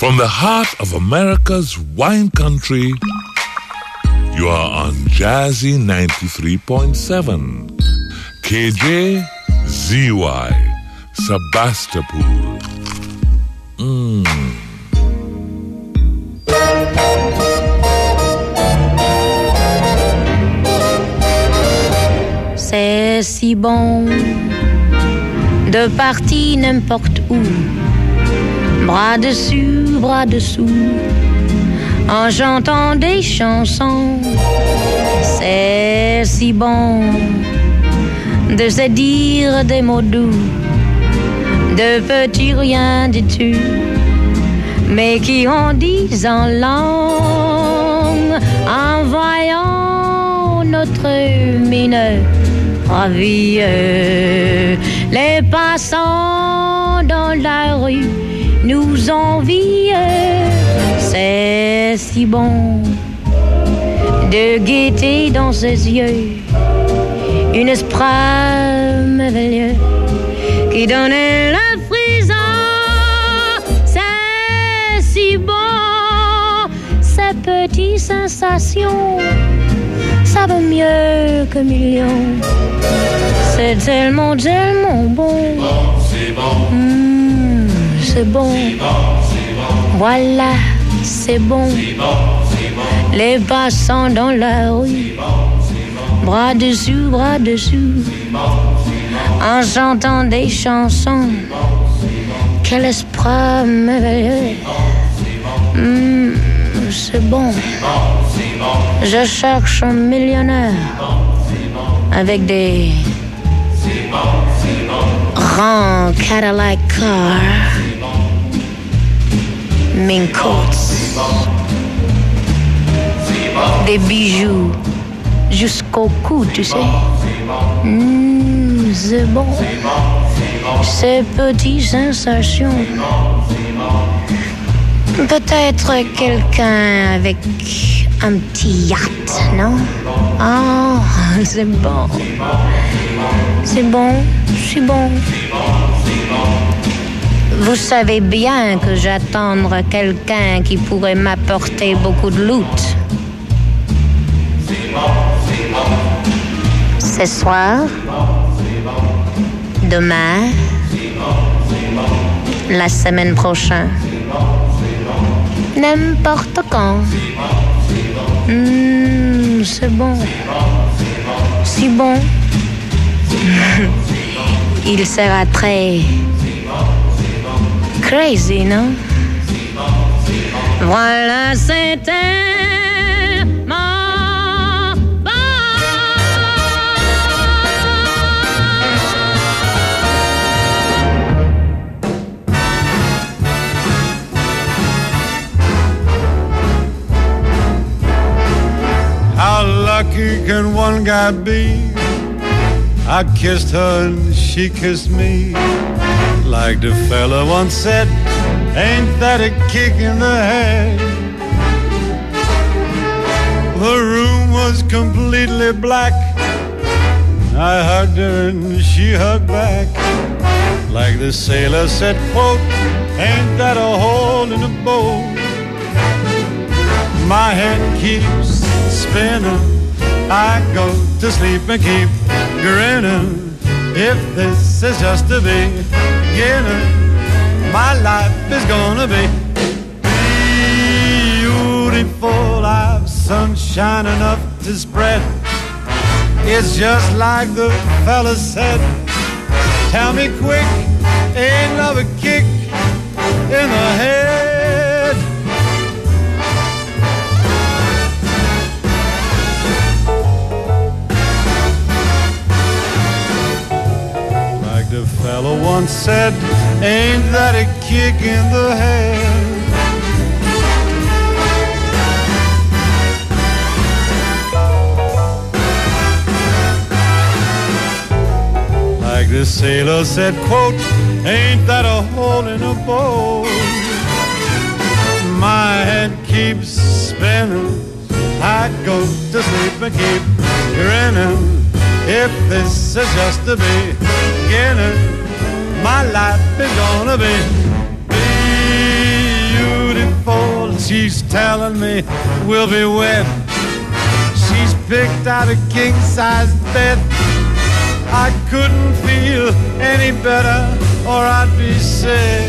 From the heart of America's wine country, you are on Jazzy 93.7. KJZY, Sebastopol. C'est si bon de partir n'importe où, bras dessus, bras dessous, en chantant des chansons. C'est si bon de se dire des mots doux, de petits riens du tout, mais qui en disent en langue, en voyant notre mine ravie. Les passants dans la rue nous envient. C'est si bon de guetter dans ses yeux une esprit merveilleux qui donnait le frisson. C'est si bon, ces petites sensations, ça vaut mieux que millions. C'est tellement, tellement bon. C'est bon, c'est bon. Voilà, c'est bon. Les passants dans la rue, bras dessus, en chantant des chansons. Quel esprit merveilleux. C'est bon. Je cherche un millionnaire avec des grands Cadillac cars, mink coats, des bijoux jusqu'au cou, tu sais. C'est bon. Ces petites sensations. Peut-être quelqu'un avec un petit yacht, non? Ah, c'est bon. C'est bon, c'est bon. Vous savez bien que j'attends quelqu'un qui pourrait m'apporter beaucoup de loot. Ce soir, demain, la semaine prochaine, n'importe quand. C'est bon. Si bon. Il sera très crazy, non? Voilà, c'est tellement bon. How lucky can one guy be? I kissed her and she kissed me. Like the fella once said, ain't that a kick in the head? The room was completely black. I hugged her and she hugged back. Like the sailor said, quote, ain't that a hole in the boat? My head keeps spinning. I go to sleep and keep grinning. If this is just the beginning, my life is gonna be beautiful. I've sunshine enough to spread. It's just like the fella said. Tell me quick, ain't love a kick in the head? The fellow once said, ain't that a kick in the head? Like the sailor said, quote, ain't that a hole in a boat? My head keeps spinning. I go to sleep and keep grinning. If this is just the beginning, my life is gonna be beautiful. She's telling me we'll be wed. She's picked out a king-size bed. I couldn't feel any better or I'd be sick.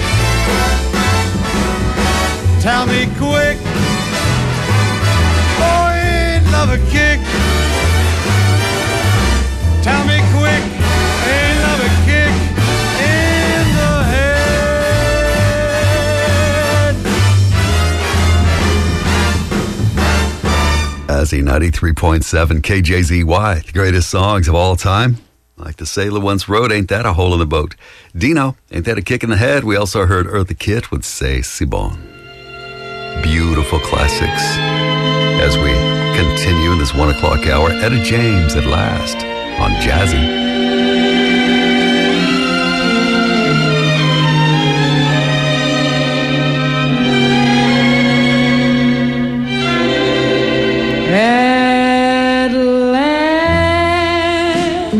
Tell me quick, oh, ain't love a kick? Tell me quick, ain't love a kick in the head? Jazzy 93.7 KJZY, the greatest songs of all time. Like the sailor once wrote, ain't that a hole in the boat? Dino, ain't that a kick in the head? We also heard Eartha Kitt with C'est Si Bon. Beautiful classics. As we continue in this 1 o'clock hour, Etta James at last on Jazzy. At last,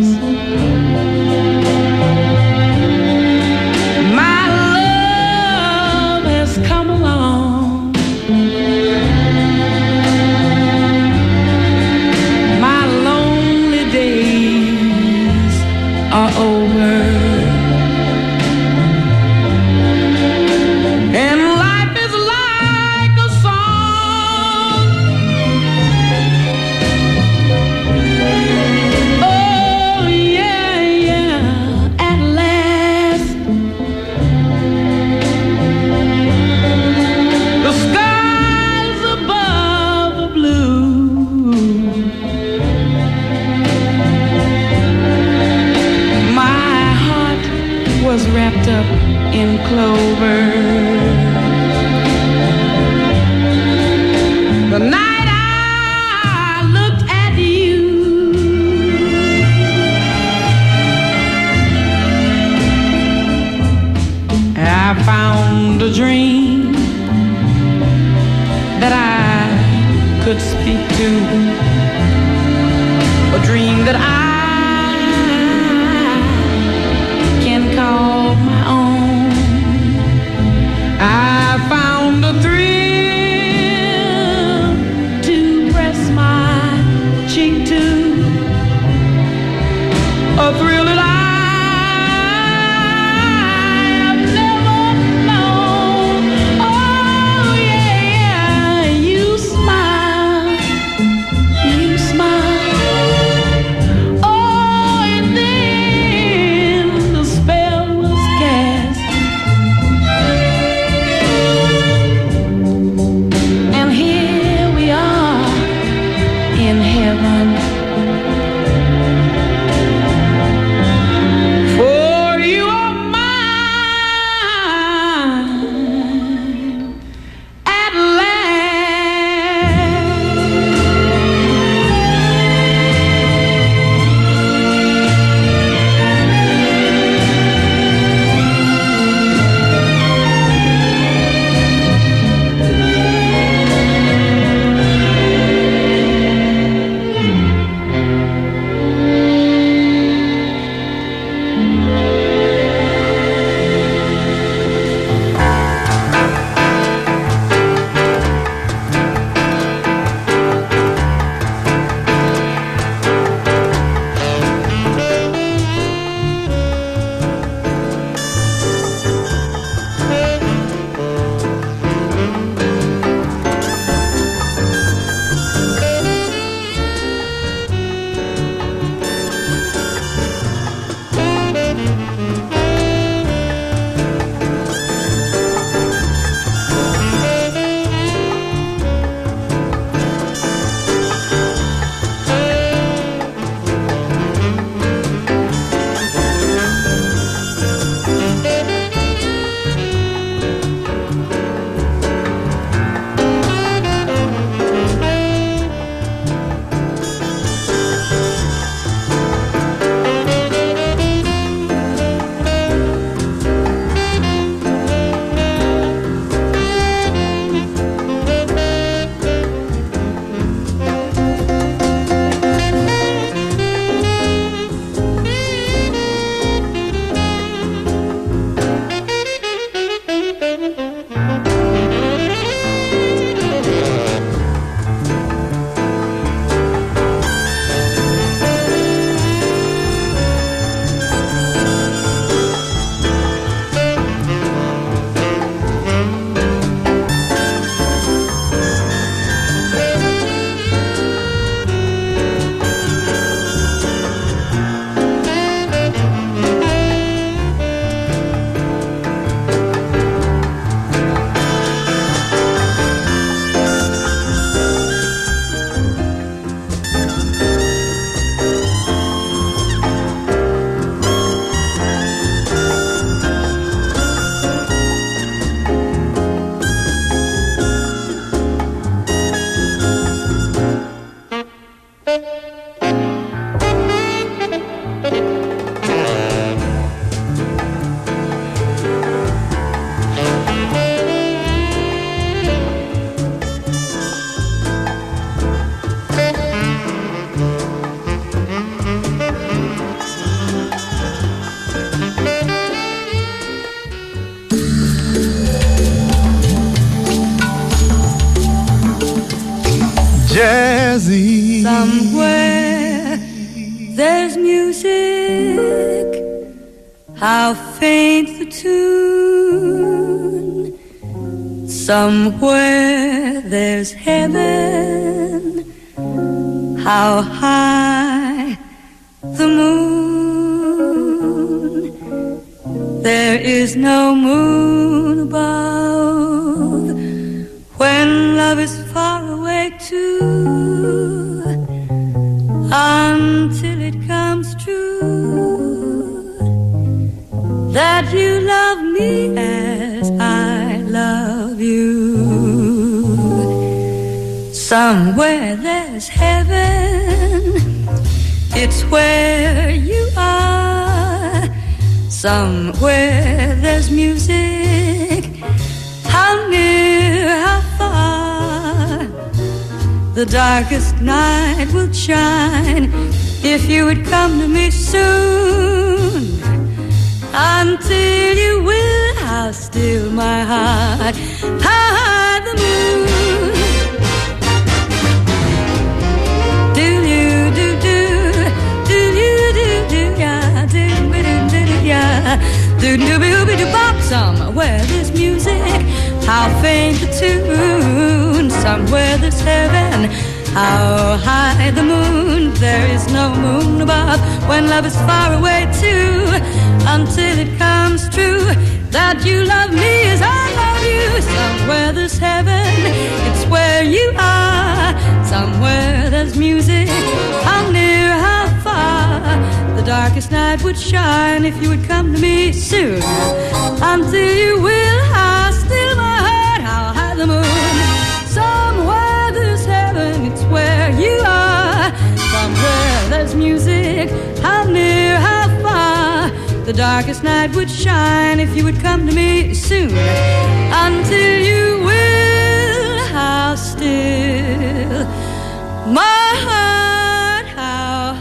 my love has come along. My lonely days are over. Wrapped up in clover. The night I looked at you, I found a dream that I could speak to, a dream that I can call my own. I found a thrill to press my cheek to, a thrill that I have never known. Oh yeah, you smile, you smile. Oh, and then the spell was cast, and here we are in heaven. For you are mine at last. Jazzy. Somewhere there's music, how faint the tune. Somewhere there's heaven, how high the moon. There is no moon above when love is far away too, until it comes true that you love me as I love you. Somewhere there's heaven, it's where you are. Somewhere there's music, how near, how far. The darkest night will shine if you would come to me soon. Until you will, how still my heart, how high the moon. Do-do-be-do-be-do-bop. Somewhere there's music, how faint the tune. Somewhere there's heaven, how high the moon. There is no moon above when love is far away too, until it comes true that you love me as I love you. Somewhere there's heaven, it's where you are. Somewhere there's music, how near, how far. The darkest night would shine if you would come to me soon. Until you will, how still my heart, how high the moon. Somewhere there's heaven, it's where you are. Somewhere there's music, how near, how far. The darkest night would shine if you would come to me soon. Until you will, how still my heart, how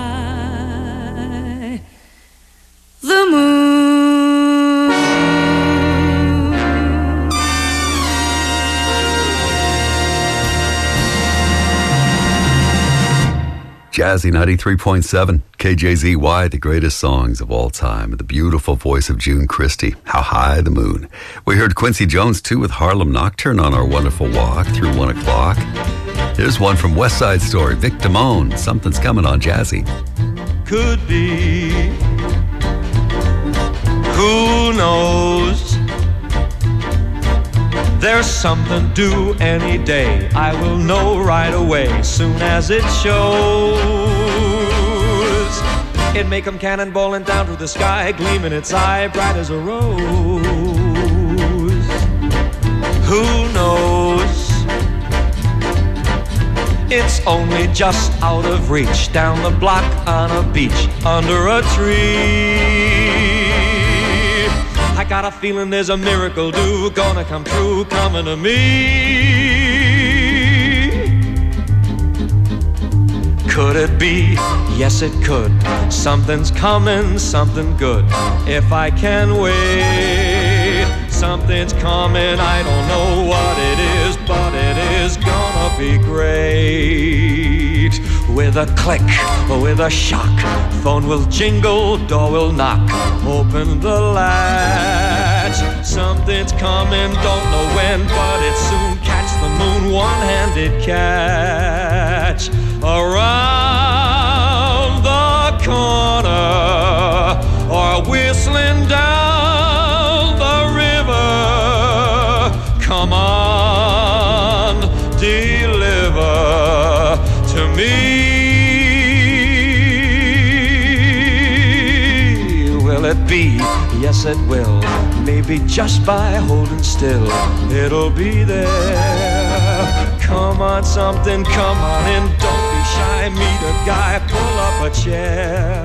high the moon. Jazzy 93.7, KJZY, the greatest songs of all time. The beautiful voice of June Christy, How High the Moon. We heard Quincy Jones, too, with Harlem Nocturne on our wonderful walk through 1 o'clock. Here's one from West Side Story, Vic Damone, Something's Coming on Jazzy. Could be, who knows? There's something due any day. I will know right away, soon as it shows. It may come cannonballing down through the sky, gleaming its eye bright as a rose. Who knows? It's only just out of reach, down the block on a beach, under a tree. I got a feeling there's a miracle due, gonna come true, coming to me. Could it be? Yes, it could. Something's coming, something good, if I can wait. Something's coming, I don't know what it is, but it is gonna be great. With a click, with a shock, phone will jingle, door will knock, open the latch. Something's coming, don't know when, but it soon catch the moon, one-handed catch. Around the corner, or whistling down the river. Come on, deliver to me. Will it be? Yes, it will. Maybe just by holding still, it'll be there. Come on, something, come on in. Don't be shy, meet a guy, pull up a chair.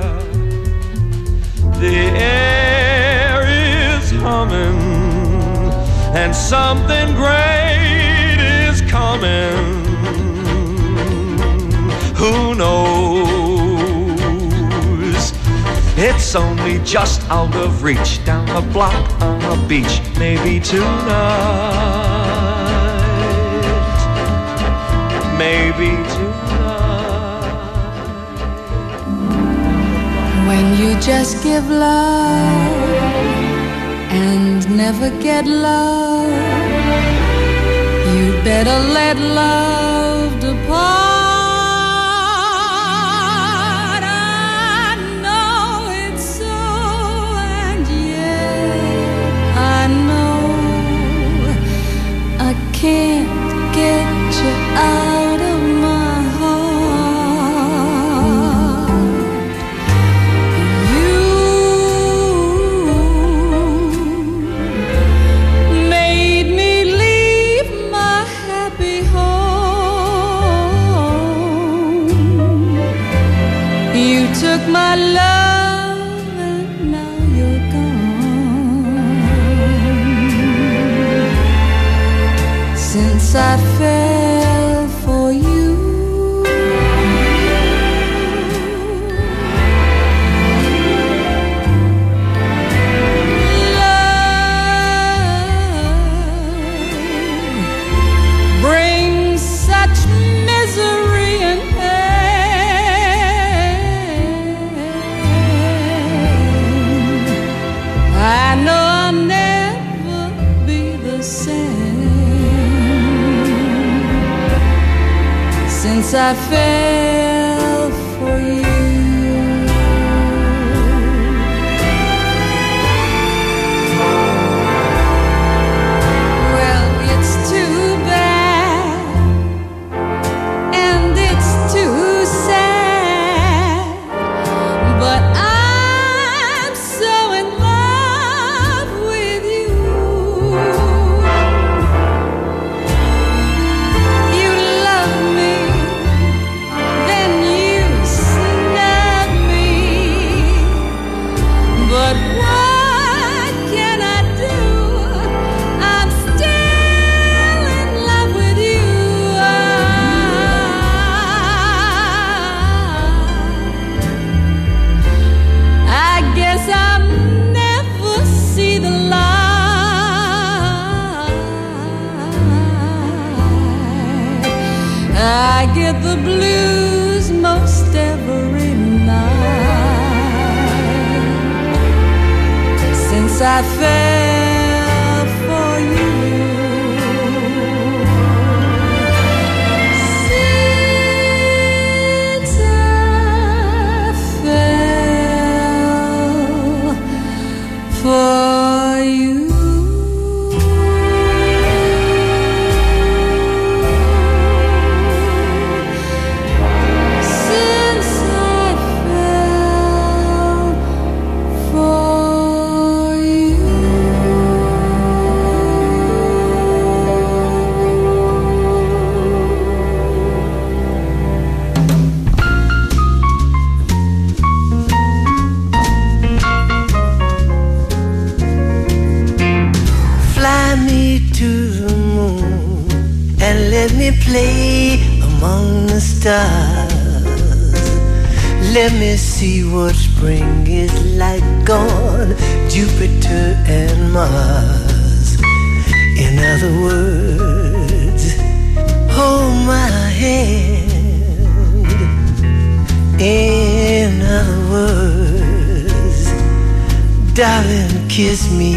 The air is humming, and something great is coming. Who knows? It's only just out of reach, down the block on a beach, maybe tonight, maybe tonight. just give love and never get love, you'd better let love depart. I know it's so, and yet I know I can't get you out of my heart. You made me leave my happy home. You took my love and now you're gone. Since I fell for you, love brings such misery and pain. I know I'll never be the same since I fell for you. Well, it's too bad and it's too sad, but I'm so in love with you. You love me, then you snub me, but what can I do? I'm still in love with you. I guess I'll never see the light. I get the blues most every night since I fell for you. Since I fell for you. Since I fell for you. Fly me to the moon and let me play among the stars. Let me see what spring is like on Jupiter and Mars. In other words, hold my hand. In other words, darling, kiss me.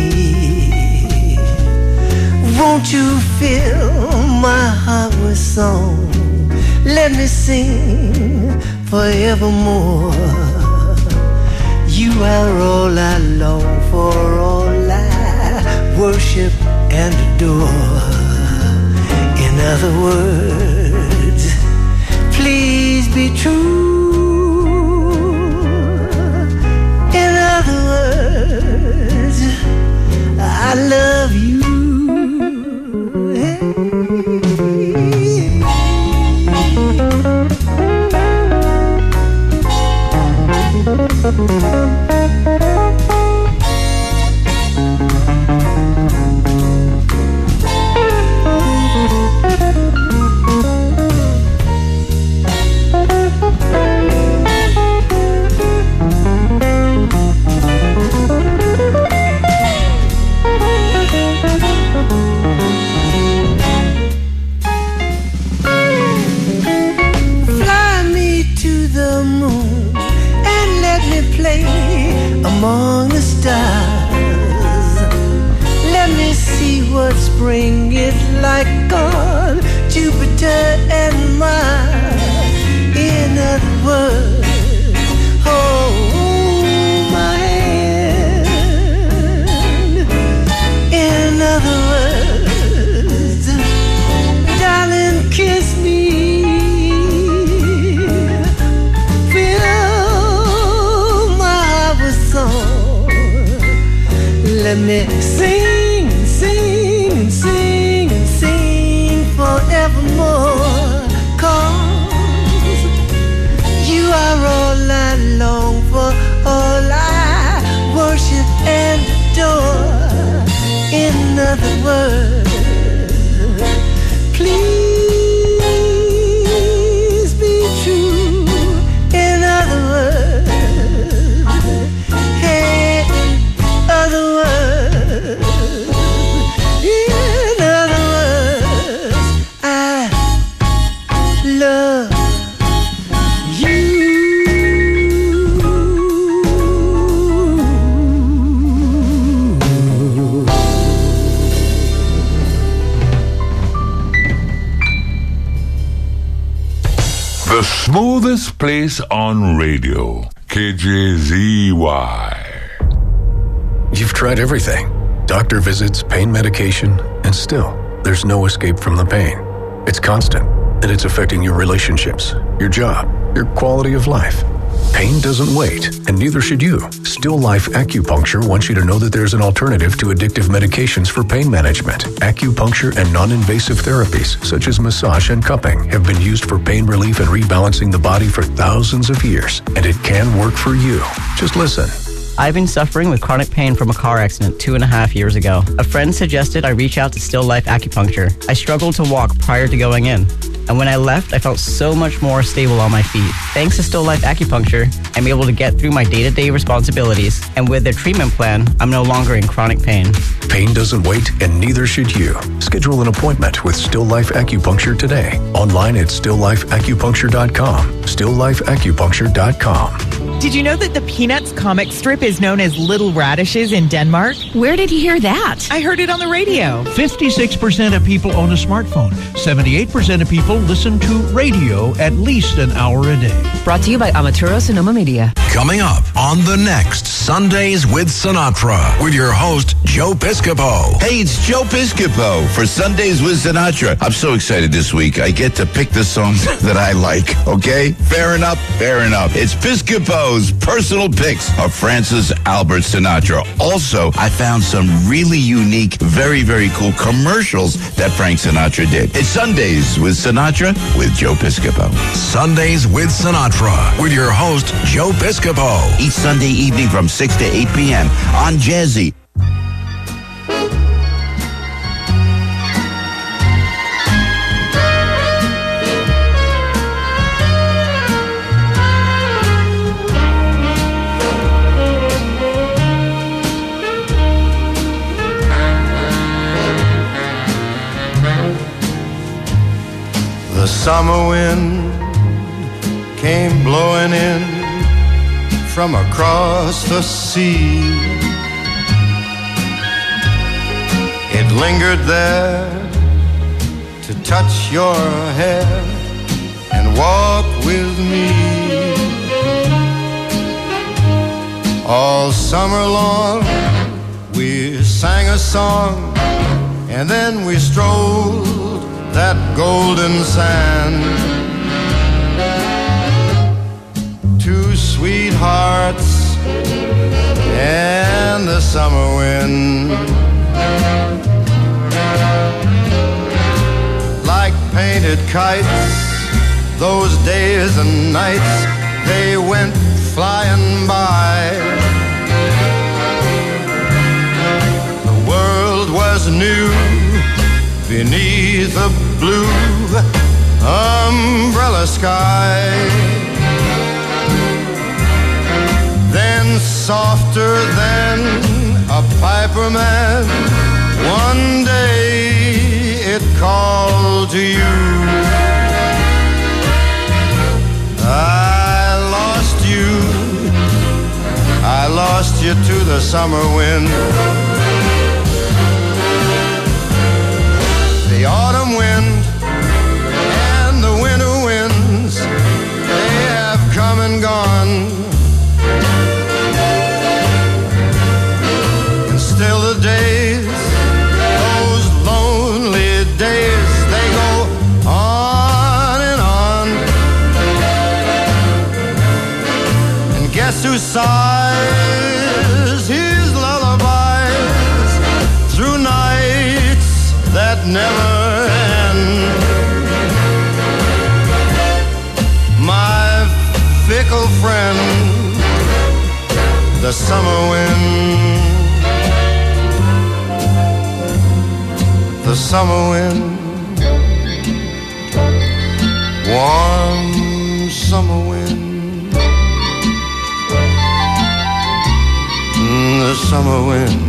Won't you fill my heart with song? Let me sing forevermore. You are all I long for, all I worship and adore. In other words, please be true. In other words, I love you. Hey. among the stars. Let me see what spring is like on Jupiter and Mars. In other words, hold my hand. In other words, darling, kiss me. Fill my heart with song. Let me sing, sing, sing, sing forevermore. 'Cause you are all I long for, all I worship and adore. In other words, please be true. In other words, hey, other words, in other words, I love you. The smoothest place on radio, KJZY. You've tried everything. Doctor visits, pain medication, and still, there's no escape from the pain. It's constant, and it's affecting your relationships, your job, your quality of life. Pain doesn't wait, and neither should you. Still Life Acupuncture wants you to know that there's an alternative to addictive medications for pain management. Acupuncture and non-invasive therapies, such as massage and cupping, have been used for pain relief and rebalancing the body for thousands of years, and it can work for you. Just listen. I've been suffering with chronic pain from a car accident 2.5 years ago. A friend suggested I reach out to Still Life Acupuncture. I struggled to walk prior to going in, and when I left, I felt so much more stable on my feet. Thanks to Still Life Acupuncture, I'm able to get through my day-to-day responsibilities, and with their treatment plan, I'm no longer in chronic pain. Pain doesn't wait, and neither should you. Schedule an appointment with Still Life Acupuncture today. Online at stilllifeacupuncture.com. stilllifeacupuncture.com. Did you know that the Peanuts comic strip is known as Little Radishes in Denmark? Where did you hear that? I heard it on the radio. 56% of people own a smartphone. 78% of people listen to radio at least an hour a day. Brought to you by Amaturo Sonoma Media. Coming up on the next Sundays with Sinatra with your host, Joe Piscopo. Hey, it's Joe Piscopo for Sundays with Sinatra. I'm so excited this week. I get to pick the songs that I like, okay? Fair enough, fair enough. It's Piscopo's personal picks of Francis Albert Sinatra. Also, I found some really unique, very, very cool commercials that Frank Sinatra did. It's Sundays with Sinatra with Joe Piscopo. Sundays with Sinatra with your host, Joe Piscopo. Each Sunday evening from 6 to 8 p.m. on Jazzy. The summer wind came blowing in from across the sea. It lingered there to touch your hair and walk with me. All summer long we sang a song, and then we strolled that golden sand. Two sweethearts and the summer wind, like painted kites, those days and nights, they went flying by. The world was new beneath a blue umbrella sky. Then softer than a piper man, one day it called to you. I lost you you to the summer wind. The autumn wind and the winter winds, they have come and gone. And still the days, those lonely days, they go on and on. And guess who sighs his lullabies through nights that never end? My fickle friend, the summer wind. The summer wind, warm summer wind, the summer wind.